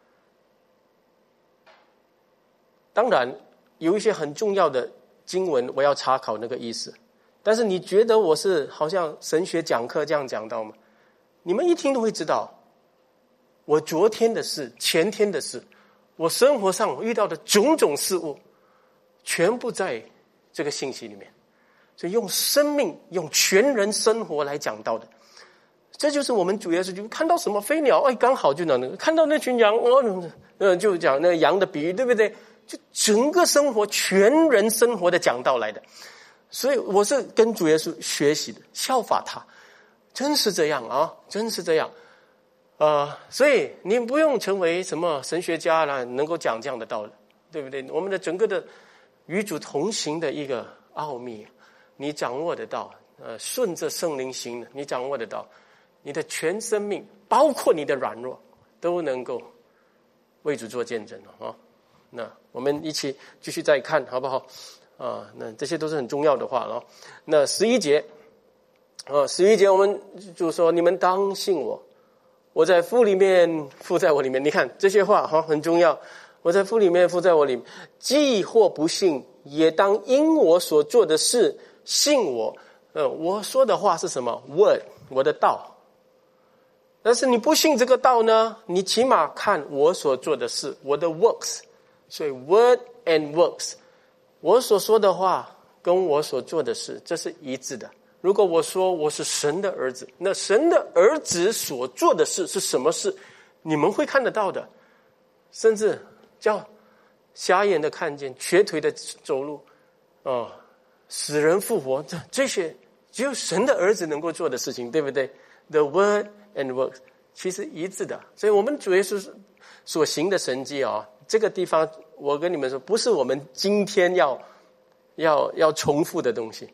当然有一些很重要的经文我要查考那个意思，但是你觉得我是好像神学讲课这样讲道吗？你们一听都会知道，我昨天的事、前天的事，我生活上遇到的种种事物，全部在这个信息里面。所以用生命用全人生活来讲到的，这就是我们主耶稣就看到什么飞鸟，哎，刚好就能看到那群羊，哦，呃，就讲那羊的比喻，对不对？就整个生活全人生活的讲道来的。所以我是跟主耶稣学习的，效法他，真是这样啊，真是这样。呃，所以你不用成为什么神学家啦，能够讲这样的道理，对不对？我们的整个的与主同行的一个奥秘。你掌握得到，呃，顺着圣灵行的，你掌握得到，你的全生命，包括你的软弱，都能够为主做见证了啊！那我们一起继续再看，好不好？啊，那这些都是很重要的话了。那十一节，啊，十一节我们就说：你们当信我，我在父里面，父在我里面。你看这些话哈，很重要。我在父里面，父在我里面。既或不信，也当因我所做的事。信我，呃，我说的话是什么 ？word， 我的道。但是你不信这个道呢？你起码看我所做的事，我的 works。所以 word and works， 我所说的话跟我所做的事，这是一致的。如果我说我是神的儿子，那神的儿子所做的事是什么事？你们会看得到的，甚至叫瞎眼的看见，瘸腿的走路，哦、呃。死人复活，这这些只有神的儿子能够做的事情，对不对 ？The word and works 其实一致的，所以我们主耶稣所行的神迹啊，这个地方我跟你们说，不是我们今天要要要重复的东西，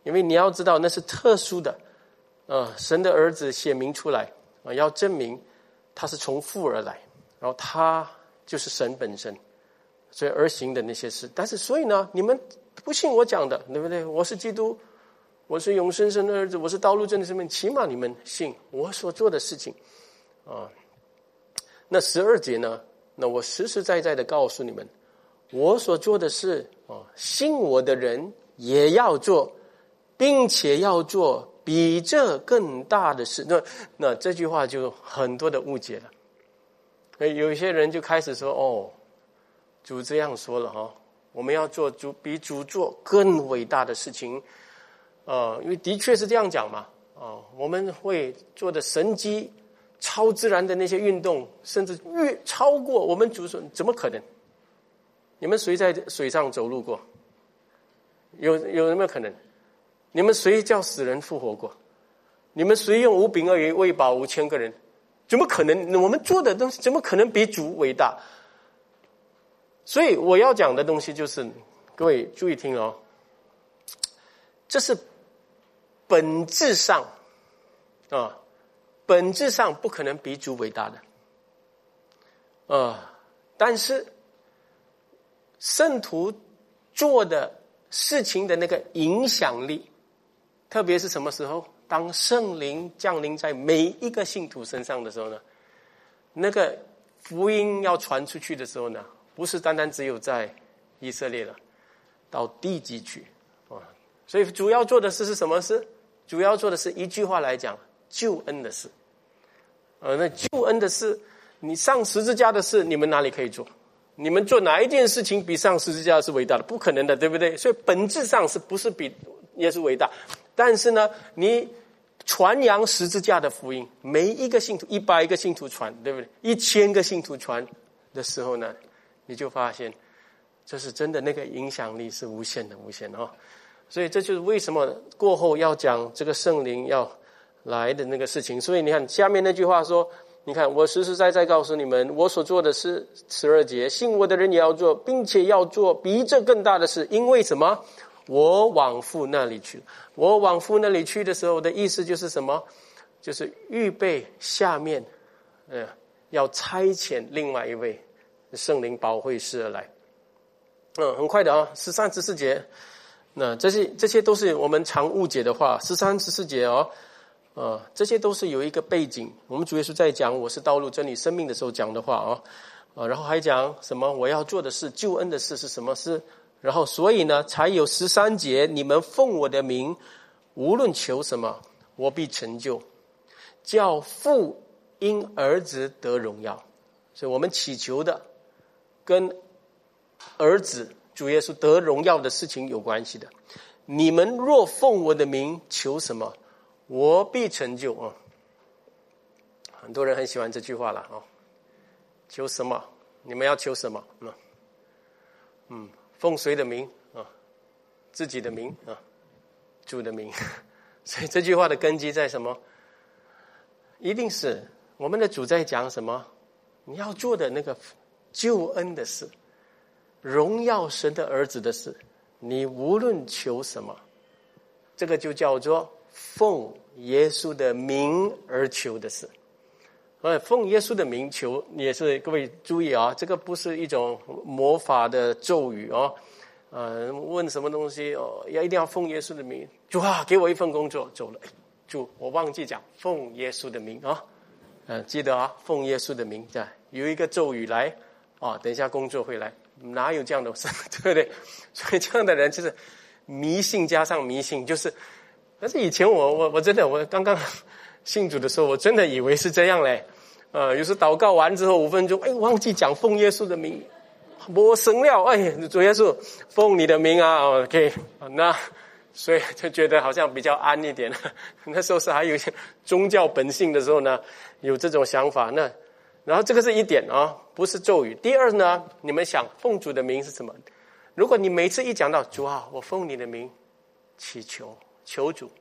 因为你要知道那是特殊的，呃，神的儿子显明出来啊，要证明他是从父而来，然后他就是神本身，所以而行的那些事。但是所以呢，你们不信我讲的，对不对？我是基督，我是永生神的儿子，我是道路真理生命，起码你们信我所做的事情啊。那十二节呢，那我实实在在的告诉你们，我所做的事啊，信我的人也要做，并且要做比这更大的事。那那这句话就很多的误解了。所以有一些人就开始说，哦，主这样说了哈，我们要做主比主做更伟大的事情。呃，因为的确是这样讲嘛，啊、呃，我们会做的神迹、超自然的那些运动，甚至越超过我们主所，怎么可能？你们谁在水上走路过？有有没有可能？你们谁叫死人复活过？你们谁用五饼二鱼喂饱五千个人？怎么可能？我们做的东西怎么可能比主伟大？所以我要讲的东西就是，各位注意听哦，这是本质上啊，本质上不可能比主伟大的啊，但是圣徒做的事情的那个影响力，特别是什么时候？当圣灵降临在每一个信徒身上的时候呢，那个福音要传出去的时候呢，不是单单只有在以色列了，到地极去啊。所以主要做的事是什么事？主要做的是一句话来讲，救恩的事。呃，那救恩的事，你上十字架的事，你们哪里可以做？你们做哪一件事情比上十字架是伟大的？不可能的，对不对？所以本质上是不是比耶稣伟大？但是呢，你传扬十字架的福音，每一个信徒，一百个信徒传，对不对？一千个信徒传的时候呢，你就发现，这是真的，那个影响力是无限的，无限的哦。所以这就是为什么过后要讲这个圣灵要来的那个事情。所以你看下面那句话说，你看我实实在在告诉你们，我所做的是十二节，信我的人也要做，并且要做比这更大的事。因为什么？我往父那里去。我往父那里去的时候的意思就是什么？就是预备下面呃，要差遣另外一位圣灵保惠师而来。嗯，很快的啊，十三十四节，那这些这些都是我们常误解的话。十三十四节哦，呃，这些都是有一个背景。我们主耶稣在讲我是道路真理生命的时候讲的话啊，呃，然后还讲什么？我要做的事，救恩的事是什么事？然后所以呢，才有十三节，你们奉我的名，无论求什么，我必成就，叫父因儿子得荣耀。所以我们祈求的跟儿子主耶稣得荣耀的事情有关系的。你们若奉我的名求什么，我必成就啊。很多人很喜欢这句话了啊，求什么？你们要求什么？嗯，嗯，奉谁的名啊？自己的名啊，主的名。所以这句话的根基在什么？一定是我们的主在讲什么？你要做的那个救恩的事，荣耀神的儿子的事，你无论求什么，这个就叫做奉耶稣的名而求的事。呃，奉耶稣的名求，也是各位注意啊，这个不是一种魔法的咒语哦。呃，问什么东西哦，要一定要奉耶稣的名。主啊，给我一份工作，走了。主，我忘记讲奉耶稣的名啊。呃，记得啊，奉耶稣的名，这样有一个咒语来啊，等一下工作会来，哪有这样的事，对不对？所以这样的人就是迷信加上迷信，就是。但是以前我我我真的我刚刚信主的时候，我真的以为是这样嘞。呃，有时祷告完之后五分钟，哎，忘记讲奉耶稣的名，没生了，哎，主耶稣奉你的名啊 ，OK， 那所以就觉得好像比较安一点。那时候是还有一些宗教本性的时候呢，有这种想法。那然后这个是一点啊，不是咒语。第二呢，你们想奉主的名是什么？如果你每次一讲到主啊，我奉你的名祈求求主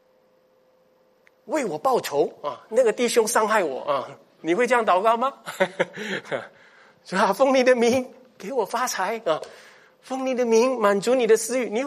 为我报仇啊，那个弟兄伤害我啊，你会这样祷告吗？主啊，奉你的名给我发财啊，奉你的名满足你的私欲，你会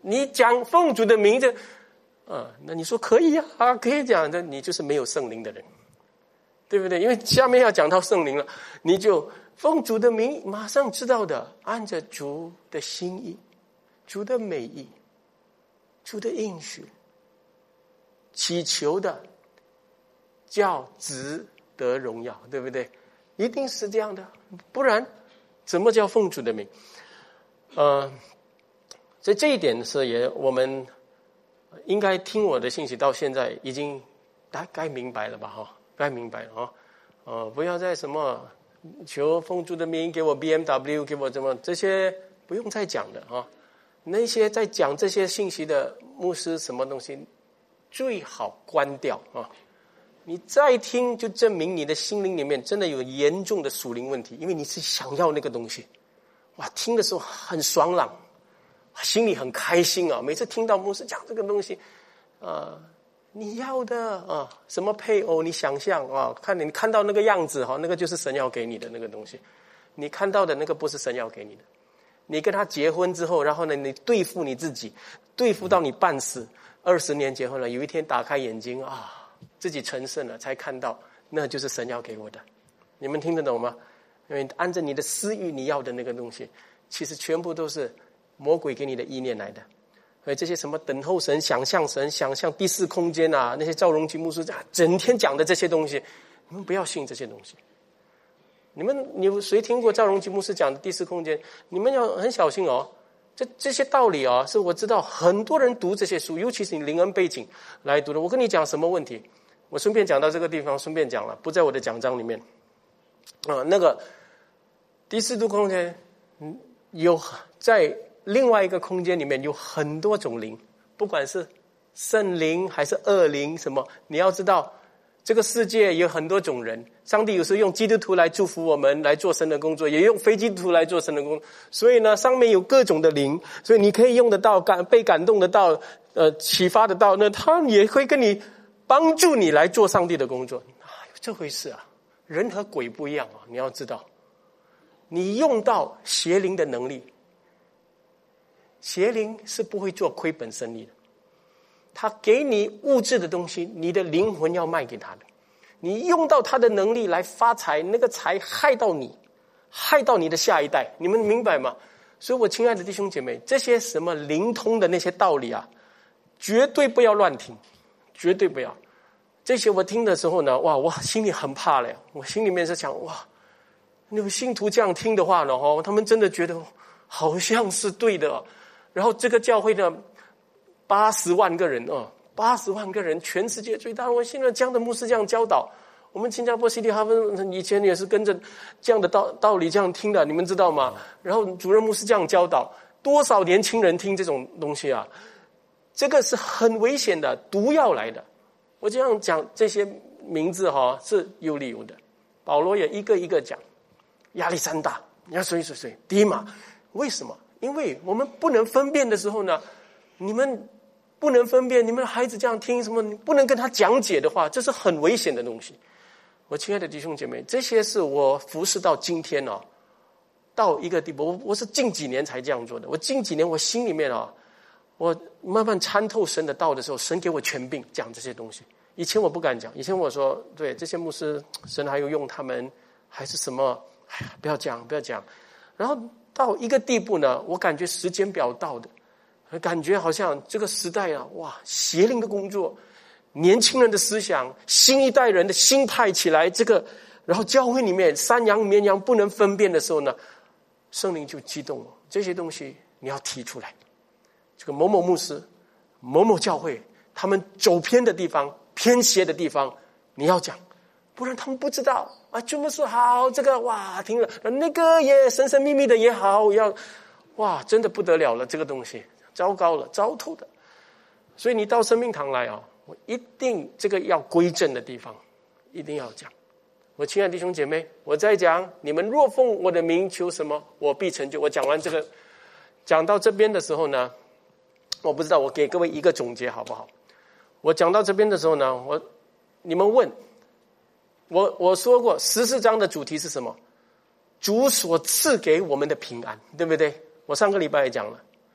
你讲奉主的名字，啊，那你说可以啊，啊可以讲的，你就是没有圣灵的人，对不对？因为下面要讲到圣灵了，你就奉主的名，马上知道的，按着主的心意，主的美意，主的应许，祈求的叫子得荣耀，对不对？一定是这样的，不然怎么叫奉主的名？呃，所以这一点是也我们应该听我的信息到现在已经大概明白了吧？哈，该明白了啊！呃，不要再什么求奉主的名给我 B M W 给我怎么这些不用再讲的啊！那些在讲这些信息的牧师什么东西最好关掉啊！你再听就证明你的心灵里面真的有严重的属灵问题，因为你是想要那个东西。哇，听的时候很爽朗，心里很开心啊！每次听到牧师讲这个东西，啊，你要的啊，什么配偶你想象啊，看你看到那个样子哈，那个就是神要给你的那个东西，你看到的那个不是神要给你的。你跟他结婚之后，然后呢，你对付你自己，对付到你半死，二十年结婚了，有一天打开眼睛啊，自己成圣了，才看到那就是神要给我的。你们听得懂吗？因为按着你的私欲你要的那个东西，其实全部都是魔鬼给你的意念来的。所以这些什么等候神、想象神、想象第四空间啊，那些赵荣基牧师整天讲的这些东西，你们不要信这些东西。你们你们谁听过赵荣基牧师讲的第四空间？你们要很小心哦。这这些道理啊，是我知道很多人读这些书，尤其是你灵恩背景来读的。我跟你讲什么问题？我顺便讲到这个地方，顺便讲了，不在我的讲章里面。啊，那个第四度空间，嗯，有在另外一个空间里面有很多种灵，不管是圣灵还是恶灵，什么你要知道，这个世界有很多种人。上帝有时候用基督徒来祝福我们，来做神的工作，也用非基督徒来做神的工作。所以呢，上面有各种的灵，所以你可以用得到感被感动得到，呃，启发得到，那他也会跟你帮助你来做上帝的工作。啊，有这回事啊！人和鬼不一样啊！你要知道，你用到邪灵的能力，邪灵是不会做亏本生意的。他给你物质的东西，你的灵魂要卖给他的。你用到他的能力来发财，那个财害到你，害到你的下一代。你们明白吗？所以我亲爱的弟兄姐妹，这些什么灵通的那些道理啊，绝对不要乱听，绝对不要。这些我听的时候呢，哇，我心里很怕嘞。我心里面是想，哇，那个信徒这样听的话呢，哦，他们真的觉得好像是对的。然后这个教会呢，八十万个人啊，八十万个人，全世界最大。我现在这样的牧师这样教导，我们新加坡西利哈芬以前也是跟着这样的道道理这样听的，你们知道吗？然后主任牧师这样教导，多少年轻人听这种东西啊？这个是很危险的，毒药来的。我这样讲这些名字哈是有理由的，保罗也一个一个讲，亚历山大，你要谁谁谁，迪马，为什么？因为我们不能分辨的时候呢，你们不能分辨，你们孩子这样听什么，你不能跟他讲解的话，这是很危险的东西。我亲爱的弟兄姐妹，这些是我服侍到今天哦，到一个地步，我我是近几年才这样做的。我近几年我心里面啊，我慢慢参透神的道的时候，神给我权柄讲这些东西。以前我不敢讲，以前我说对这些牧师，神还有用他们，还是什么，哎呀，不要讲，不要讲。然后到一个地步呢，我感觉时间表到的，感觉好像这个时代啊，哇，邪灵的工作，年轻人的思想，新一代人的心态起来，这个，然后教会里面山羊绵羊不能分辨的时候呢，圣灵就激动了，这些东西你要提出来。这个某某牧师、某某教会，他们走偏的地方、偏斜的地方，你要讲，不然他们不知道啊。这么说好，这个哇，听了那个也神神秘秘的也好，要哇，真的不得了了，这个东西糟糕了，糟透的。所以你到生命堂来啊，我一定这个要归正的地方，一定要讲。我亲爱的弟兄姐妹，我在讲，你们若奉我的名求什么，我必成就。我讲完这个，讲到这边的时候呢，我不知道，我给各位一个总结好不好？我讲到这边的时候呢，我你们问我，我说过十四章的主题是什么？主所赐给我们的平安，对不对？我上个礼拜也讲了，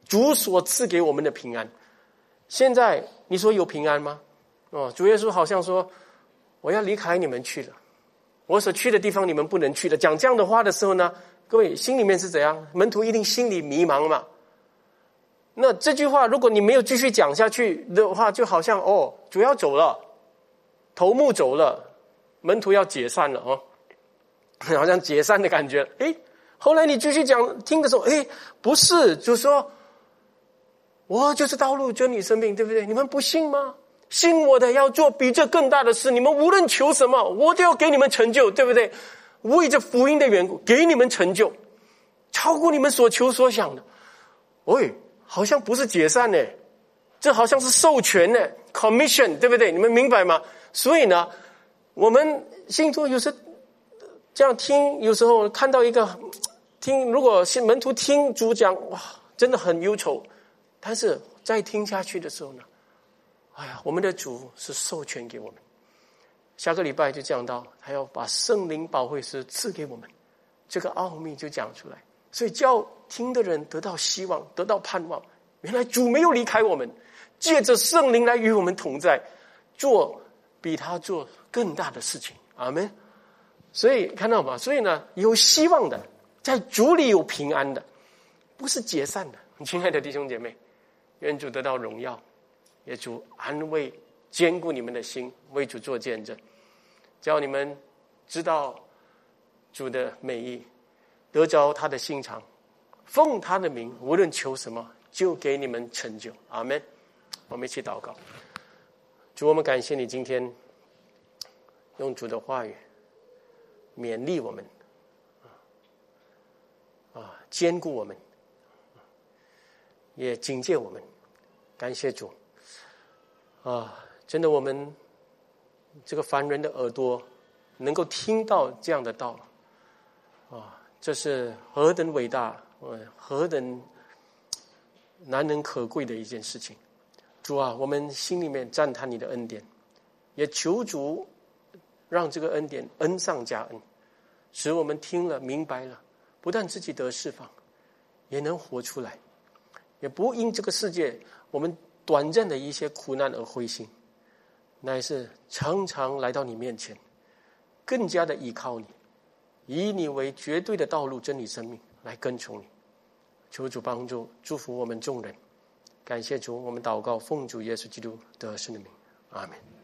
主所赐给我们的平安。现在你说有平安吗？哦，主耶稣好像说我要离开你们去了，我所去的地方你们不能去了。讲这样的话的时候呢，各位心里面是怎样？门徒一定心里迷茫嘛。那这句话如果你没有继续讲下去的话，就好像哦，主要走了，头目走了，门徒要解散了哦，好像解散的感觉。诶，后来你继续讲听的时候，诶，不是，就说我就是道路真理生命，对不对？你们不信吗？信我的要做比这更大的事，你们无论求什么，我都要给你们成就，对不对？为着福音的缘故，给你们成就，超过你们所求所想的。喂，好像不是解散呢，这好像是授权呢 ，commission， 对不对？你们明白吗？所以呢，我们信徒有时这样听，有时候看到一个听，如果是门徒听主讲，哇，真的很忧愁。但是再听下去的时候呢，哎呀，我们的主是授权给我们。下个礼拜就讲到，还要把圣灵保惠师赐给我们，这个奥秘就讲出来。所以叫听的人得到希望，得到盼望。原来主没有离开我们，借着圣灵来与我们同在，做比他做更大的事情。阿们。所以看到吗？所以呢，有希望的，在主里有平安的，不是解散的。亲爱的弟兄姐妹，愿主得到荣耀，也主安慰坚固你们的心，为主做见证，叫你们知道主的美意，得着他的心肠，奉他的名，无论求什么，就给你们成就。阿们。我们一起祷告。主，我们感谢你今天用主的话语勉励我们，啊，坚固我们，也警戒我们。感谢主啊！真的，我们这个凡人的耳朵能够听到这样的道啊，这是何等伟大，何等难能可贵的一件事情。主啊，我们心里面赞叹你的恩典，也求主让这个恩典恩上加恩，使我们听了明白了，不但自己得释放，也能活出来，也不因这个世界我们短暂的一些苦难而灰心，乃是常常来到你面前，更加的依靠你，以你为绝对的道路、真理、生命来跟从你。求主帮助祝福我们众人。感谢主，我们祷告奉主耶稣基督得胜的名，阿们。